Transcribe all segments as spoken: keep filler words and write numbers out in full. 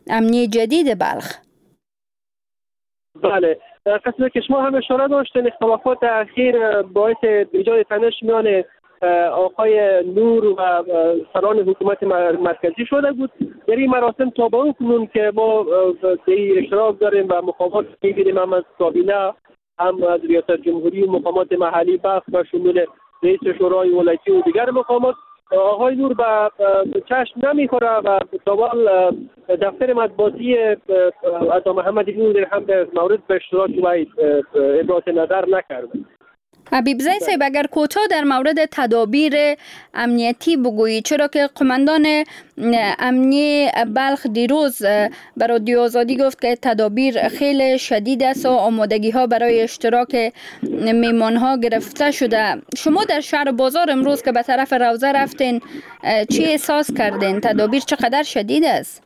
امنی جدید بلخ. بله، قسمت که شما هم اشاره داشتین، اختلافات اخیر باعث ایجاد تنش میان آقای نور و سران حکومت مرکزی شده بود. در این مراسم تا به اون کنون که ما در اشتراک داریم و مقامات می‌بینیم، هم از کابینه، هم از ریاست جمهوری و مقامات محلی بلخ و شمول رئیس شورای ولایتی و دیگر مقامات، آقای نور به چشم نمیخوره و دوال دفتر مطبوعاتی عطا محمد نور هم در مورد به اشتراک و ابراز نظر نکرده. حبیب زی صاحب، اگر کوتاه در مورد تدابیر امنیتی بگویی، چرا که قماندان امنی بلخ دیروز بر رادیو آزادی گفت که تدابیر خیلی شدید است و آمادگی ها برای اشتراک میمان ها گرفته شده. شما در شهر بازار امروز که به طرف روضه رفتین، چی احساس کردین؟ تدابیر چقدر شدید است؟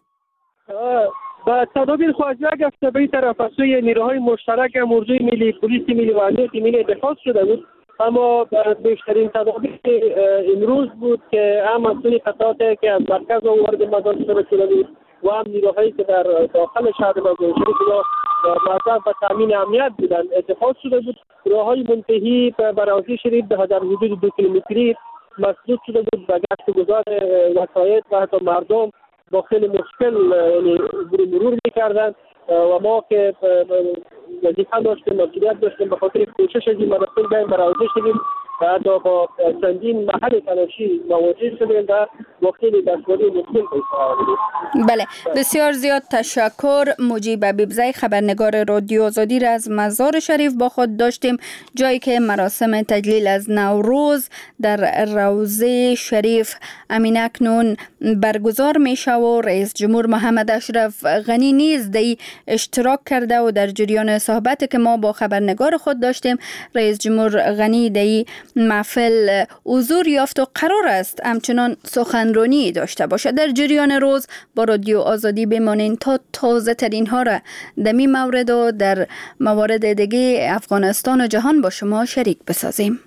و تدابیر خواهد گفته به این طرف از سوی نیروهای مشترک موضوع ملی، پلیس ملی و امنیت ملی اتخاذ شده بود، اما بیشترین تدابیر امروز بود که هم از سوی قطعات که از مرکز وارد مدار شده بود و هم نیروهایی که در داخل شهر مزار شریف مرکز و تامین امنیت بودن اتخاذ شده بود. راههای منتهی به راضی شریف به در حدود دو کیلومتری مسدود شده بود و گشت گذار وسایط و حتی مردم با خیلی مشکل یعنی مرور میکردن و ما که وظیفه داشتیم، مسئولیت داشتیم، به خاطر کوشش از این مراسم بیایم برآورده شدیم و حتی با چندین محل تلاشی مواجه شدیم و با خیلی دشواری مشکل پیش آمدیم. بله، بسیار زیاد تشکر. مجیب حبیبزی، خبرنگار رادیو آزادی را از مزار شریف با خود داشتیم، جایی که مراسم تجلیل از نوروز در روضه شریف امین اکنون برگزار میشه و رئیس جمهور محمد اشرف غنی نیز دی اشتراک کرده و در جریان صحبت که ما با خبرنگار خود داشتیم، رئیس جمهور غنی دی محفل حضور یافت و قرار است همچنان سخنرانی داشته باشه. در جریان روز با رادیو آزادی بمانین تا تازه ترین ها را در این مورد و در موارد دیگه افغانستان و جهان با شما شریک بسازیم.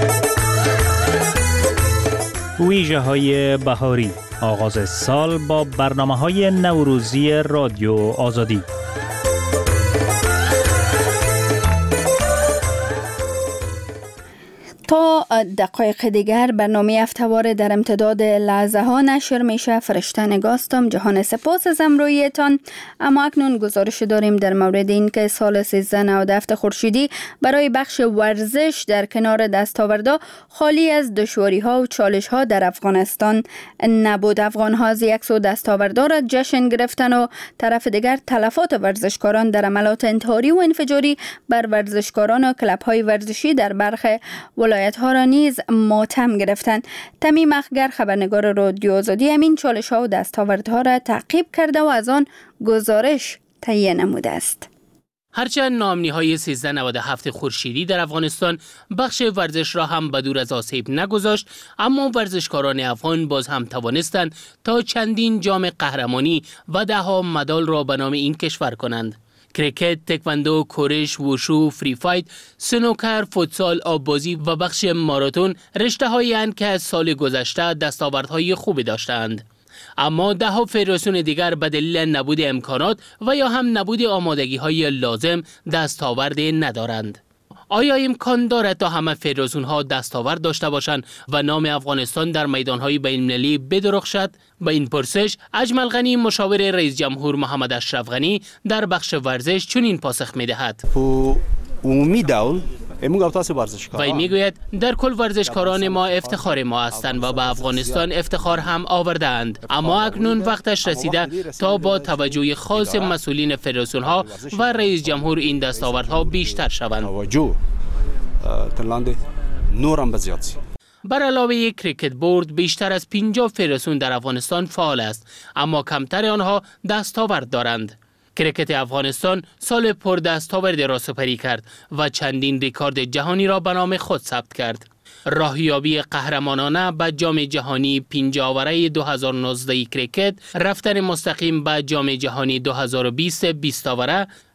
ویژه های بهاری، آغاز سال با برنامه های نوروزی رادیو آزادی. تا دقایق دیگر برنامه هفته‌وار در امتداد لحظه ها نشر میشه. فرشته نگاستم. جهان سپاس از امرویتان. اما اکنون گزارش داریم در مورد این که سال سیزده نود و هفت خورشیدی برای بخش ورزش در کنار دستاوردها خالی از دشواری ها و چالش ها در افغانستان نبود. افغان ها از یک سو دستاوردها را جشن گرفتن و طرف دیگر تلفات ورزشکاران در عملات انتحاری و انفجاری بر ورزشکاران و کلب های ورزشی در برخ ولایت ها را نیز ماتم گرفتند. تمیم اخگر، خبرنگار رادیو آزادی، همین چالش ها و دستاوردها را تعقیب کرده و از آن گزارش تهیه نموده است. هرچند ناامنی‌های سیزده نود و هفت خورشیدی در افغانستان بخش ورزش را هم به دور از آسیب نگذاشت، اما ورزشکاران افغان باز هم توانستند تا چندین جام قهرمانی و ده ها مدال را به نام این کشور کنند. کریکت، تکواندو، کورش، ووشو، فری فایت، سنوکر، فوتسال، آببازی و بخش ماراتون رشته‌هایی اند که از سال گذشته دستاوردهای خوبی داشتند. اما ده ها فدراسیون دیگر به دلیل نبود امکانات و یا هم نبود آمادگی‌های لازم دستاورد ندارند. آیا امکان دارد تا همه فدراسیون ها دستاورد داشته باشند و نام افغانستان در میدان‌های بین‌المللی بدرخشد؟ به این پرسش اجمل غنی، مشاور رئیس جمهور محمد اشرف غنی، در بخش ورزش چنین پاسخ می‌دهد. عمومی دول وی میگوید در کل ورزشکاران ما افتخار ما هستند و به افغانستان افتخار هم آوردند، اما اکنون وقتش رسیده تا با توجه خاص مسئولین فدراسیون ها و رئیس جمهور این دستاوردها بیشتر شوند. بر علاوه کریکت بورد بیشتر از پنجاه فدراسیون در افغانستان فعال است، اما کمتر آنها دستاورد دارند. کریکت افغانستان سال پر دستاورد را سپری کرد و چندین ریکارد جهانی را به نام خود ثبت کرد. راهیابی قهرمانانه به جام جهانی پنجاه آوره دو هزار و نوزده کریکت، رفتن مستقیم به جام جهانی دو هزار و بیست بیست آوره،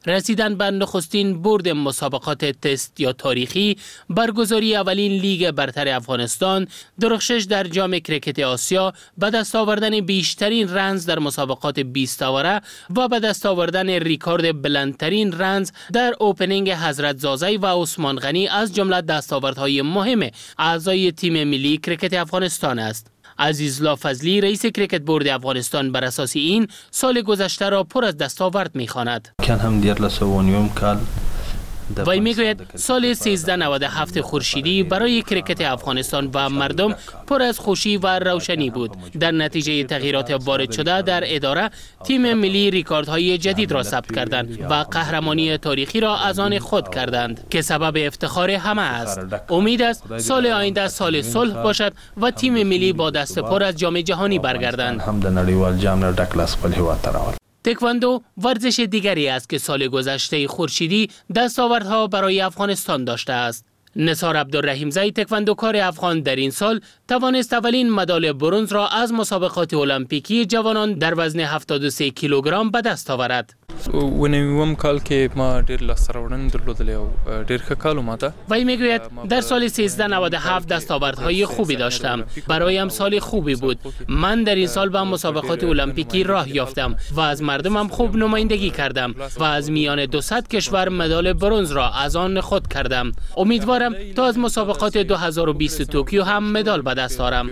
رسیدن به نخستین برد مسابقات تست یا تاریخی، برگزاری اولین لیگ برتر افغانستان، درخشش در جام کرکت آسیا، به دست آوردن بیشترین رنز در مسابقات بیست اوره و به دست آوردن ریکورد بلندترین رنز در اوپنینگ حضرت زازی و عثمان غنی از جمله دستاوردهای مهم اعضای تیم ملی کرکت افغانستان است. عزیزالله فضلی رئیس کرکت بورد افغانستان بر اساس این سال گذشته را پر از دستاورد می‌خواند. کان هم دیرلس و نیم کال وی میگوید سال سیزده نود و هفت خورشیدی برای کرکت افغانستان و مردم پر از خوشی و روشنی بود. در نتیجه تغییرات وارد شده در اداره، تیم ملی ریکوردهای جدید را ثبت کردند و قهرمانی تاریخی را از آن خود کردند که سبب افتخار همه است. امید است سال آینده سال صلح باشد و تیم ملی با دست پر از جام جهانی برگردند. هم د نړیوال جام نه ډک لاس خپل هیواد ته راوړل. تکواندو ورزش دیگری است که سال گذشته خورشیدی دستاوردها برای افغانستان داشته است. نثار عبدالرحیمزی تکواندوکار افغان در این سال توانست اولین مدال برنز را از مسابقات المپیکی جوانان در وزن هفتاد و سه کیلوگرم به دست آورد. و نویم کال که ما ډیر لاسته راوړنې درلودلې او ډیر ښه کال ماته. وی میگوید در سال سیزده نود و هفت دستاوردهای خوبی داشتم. برایم سال خوبی بود. من در این سال به مسابقات المپیکی راه یافتم و از مردمم خوب نمایندگی کردم و از میان دوصد کشور مدال برنز را از آن خود کردم. امیدوارم تا از مسابقات دو هزار و بیست توکیو هم مدال به دست آرم.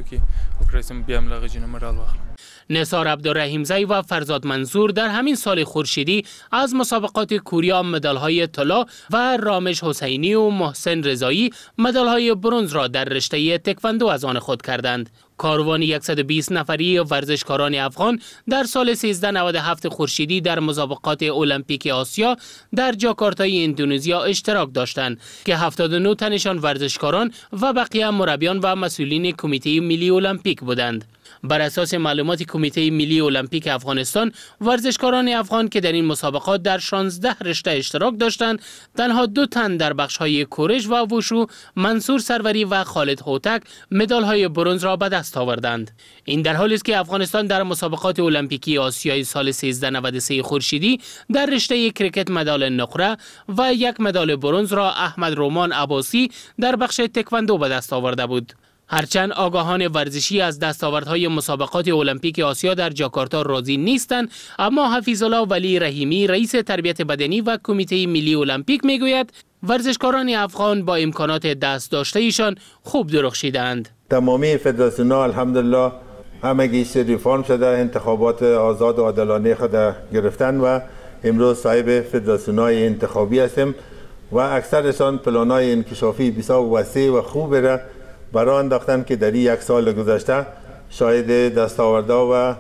نثار عبدالرحیمزی و فرزاد منصور در همین سال خورشیدی از مسابقات کوریا مدال‌های طلا و رامش حسینی و محسن رضایی مدال‌های برنز را در رشته تکواندو از آن خود کردند. کاروان صد و بیست نفری ورزشکاران افغان در سال سیزده نود و هفت خورشیدی در مسابقات المپیک آسیا در جاکارتای اندونزیا اشتراک داشتند که هفتاد و نه تنشان ورزشکاران و بقیه مربیان و مسئولین کمیته ملی المپیک بودند. بر اساس معلومات کمیته ملی المپیک افغانستان، ورزشکاران افغان که در این مسابقات در شانزده رشته اشتراک داشتند، تنها دو تن در بخش‌های کورش و وشو، منصور سروری و خالد هوتک، مدال‌های برنز را به دست آوردند. این در حالی است که افغانستان در مسابقات المپیکی آسیای سال سیزده نود و سه خورشیدی در رشته کرکت مدال نقره و یک مدال برنز را احمد رومان عباسی در بخش تکواندو به دست آورده بود. هرچند آگاهان ورزشی از دستاوردهای مسابقات المپیک آسیا در جاکارتا راضی نیستند، اما حفیظالله ولی رحیمی رئیس تربیت بدنی و کمیته ملی المپیک میگوید ورزشکاران افغان با امکانات دست داشته ایشان خوب درخشیدند. تمامی فدراسیون‌ها الحمدلله همگی ریفرم شده، انتخابات آزاد و عادلانه خود گرفتن و امروز صاحب فدراسیون‌های انتخابی هستیم و اکثرشان پلان‌های انکشافی بسیار وسیع و خوب را برای انداختن که در یک سال گذشته شاید دستاوردها و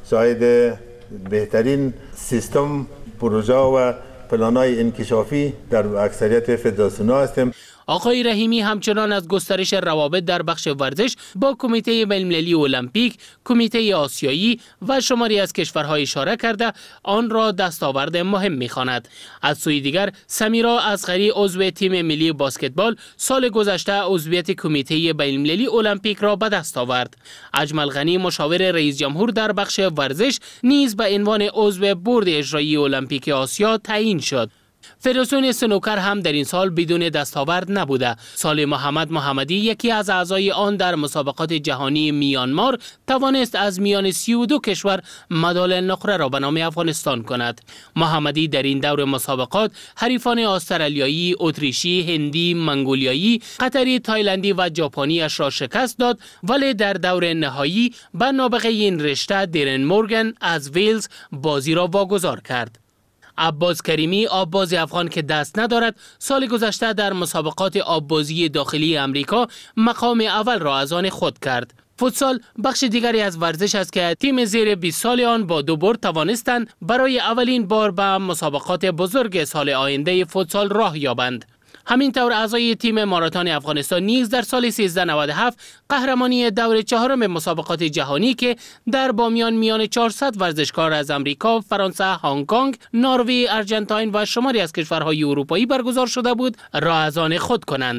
شاید بهترین سیستم پروژه و پلان‌های انکشافی در اکثریت فدراسیون‌ها هستیم. آقای رحیمی همچنان از گسترش روابط در بخش ورزش با کمیته بین‌المللی المپیک، کمیته آسیایی و شماری از کشورها اشاره کرده آن را دستاورد مهم می‌خواند. از سوی دیگر سمیرا اصغری عضو تیم ملی بسکتبال سال گذشته عضویت کمیته بین‌المللی المپیک را به دست آورد. اجمل غنی مشاور رئیس جمهور در بخش ورزش نیز به عنوان عضو بورد اجرایی المپیک آسیا تعیین شد. فدراسیون سنوکر هم در این سال بدون دستاورد نبوده. صالح محمد محمدی یکی از اعضای آن در مسابقات جهانی میانمار توانست از میان سی و دو کشور مدال نقره را به نام افغانستان کند. محمدی در این دور مسابقات حریفان استرالیایی، اتریشی، هندی، منگولیایی، قطری، تایلندی و ژاپنی اش را شکست داد، ولی در دور نهایی به نابغه این رشته دیرن مورگان از ویلز بازی را واگذار کرد. عباس کریمی آبباز افغان که دست ندارد سال گذشته در مسابقات آببازی داخلی امریکا مقام اول را از آن خود کرد. فوتسال بخش دیگری از ورزش است که تیم زیر بیست سال آن با دو برد توانستند برای اولین بار به مسابقات بزرگ سال آینده فوتسال راه یابند. همینطور اعضای تیم ماراتن افغانستان نیز در سال سیزده نود و هفت قهرمانی دور چهارم مسابقات جهانی که در بامیان میان چهارصد ورزشکار از امریکا، فرانسه، هنگ کنگ، نروژ، آرژانتین و شماری از کشورهای اروپایی برگزار شده بود را از آن خود کنند.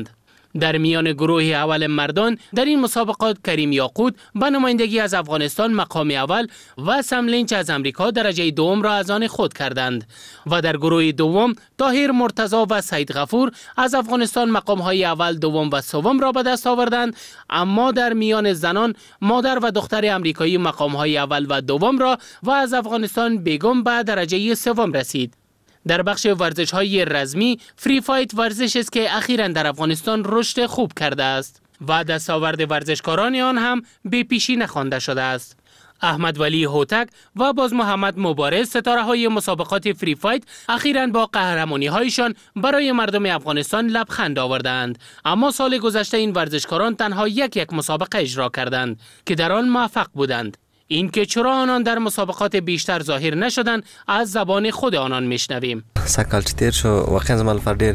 در میان گروه اول مردان در این مسابقات کریم یاقوت به نمایندگی از افغانستان مقام اول و سم لینچ از امریکا درجه دوم را از آن خود کردند و در گروه دوم طاهر مرتضی و سید غفور از افغانستان مقام های اول، دوم و سوم را به دست آوردند. اما در میان زنان مادر و دختر امریکایی مقام های اول و دوم را و از افغانستان بیگم به درجه سوم رسید. در بخش ورزش های رزمی، فری فایت ورزش است که اخیراً در افغانستان رشد خوب کرده است و دستاورد ورزشکاران آن هم به پیشی نخوانده شده است. احمد ولی هوتک و باز محمد مبارز، ستاره های مسابقات فری فایت، اخیراً با قهرمانی هایشان برای مردم افغانستان لبخند آوردند. اما سال گذشته این ورزشکاران تنها یک یک مسابقه اجرا کردند که در آن موفق بودند. این که چرا آنان در مسابقات بیشتر ظاهر نشدند از زبان خود آنان میشنویم. سکال چتیر شو واقعا زمان فردیر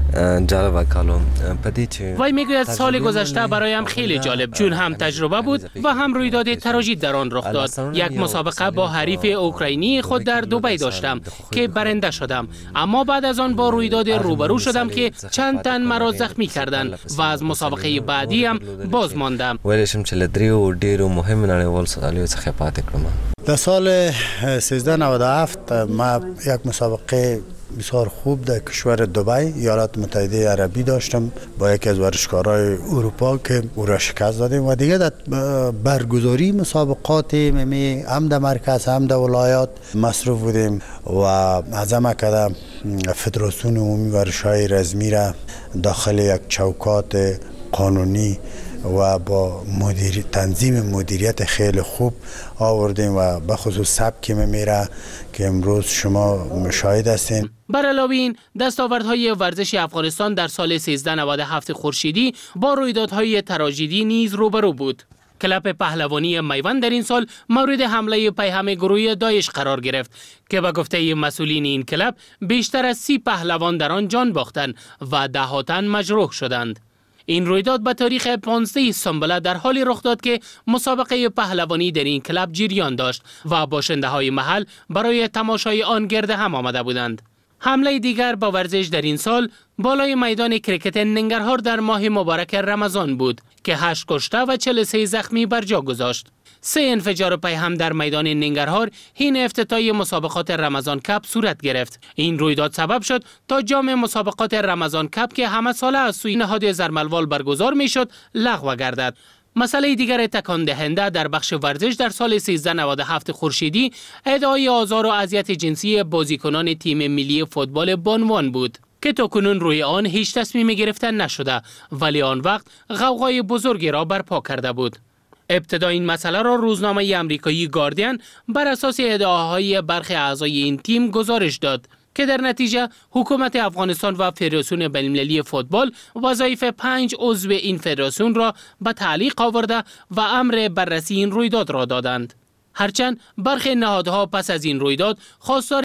جالب کالو پدی چه وای میگوید سال گذشته برایم خیلی جالب، چون هم تجربه بود و هم رویداد تراژیک در آن رخ داد. یک مسابقه با حریف اوکراینی خود در دبی داشتم که برنده شدم، اما بعد از آن با رویداد روبرو شدم که چند تن مرا زخمی کردند و از مسابقه بعدی هم باز ماندم. ولیشم چه دریو ډیرو مهم نړیوال سالیو څخه پاتې کړم. در سال سیزده نود و هفت ما یک مسابقه بسیار خوب در کشور دبی ایالات متحده عربی داشتم با یکی از ورزشکارای اروپا که او را شکست دادیم و دیگه در برگزاری مسابقات می هم در مرکز هم در ولایات مصروف بودیم و از همه کده فدراسیون عمومی ورزش‌های رزمی را داخل یک چوکات قانونی و با مدیر تنظیم مدیریت خیلی خوب آوردیم و به خصوص سبک میره که امروز شما مشاهد هستین. بر علاوه این دستاوردهای ورزش افغانستان در سال سیزده نود و هفت خورشیدی با رویدادهای تراژدی نیز روبرو بود. کلب پهلوانی میوند در این سال مورد حمله پیهم گروه داعش قرار گرفت که به گفته مسئولین این کلب بیشتر از سی پهلوان در آن جان باختند و ده تن مجروح شدند. این رویداد به تاریخ پانزده سنبله در حالی رخ داد که مسابقه پهلوانی در این کلب جریان داشت و باشنده های محل برای تماشای آن گرد هم آمده بودند. حمله دیگر با ورزش در این سال بالای میدان کریکت ننگرهار در ماه مبارک رمضان بود که هشت کشته و چهل و سه زخمی بر جا گذاشت. سه انفجار پیهم در میدان ننگرهار حین افتتاح مسابقات رمضان کپ صورت گرفت. این رویداد سبب شد تا جام مسابقات رمضان کپ که همه ساله از سوی نهاد زرملوال برگزار میشد لغو گردد. مسئله دیگر تکان دهنده در بخش ورزش در سال سیزده نود و هفت خورشیدی ادعای آزار و اذیت جنسی بازیکنان تیم ملی فوتبال بانوان بود که تاکنون روی آن هیچ تصمیم گرفتن نشده، ولی آن وقت غوغای بزرگی را برپا کرده بود. ابتدا این مسئله را روزنامه امریکایی گاردین بر اساس ادعاهای برخی اعضای این تیم گزارش داد که در نتیجه حکومت افغانستان و فدراسیون بین‌المللی فوتبال وظایف پنج عضو این فدراسیون را به تعلیق آورده و امر بررسی این رویداد را دادند. هرچند برخی نهادها پس از این رویداد خواستار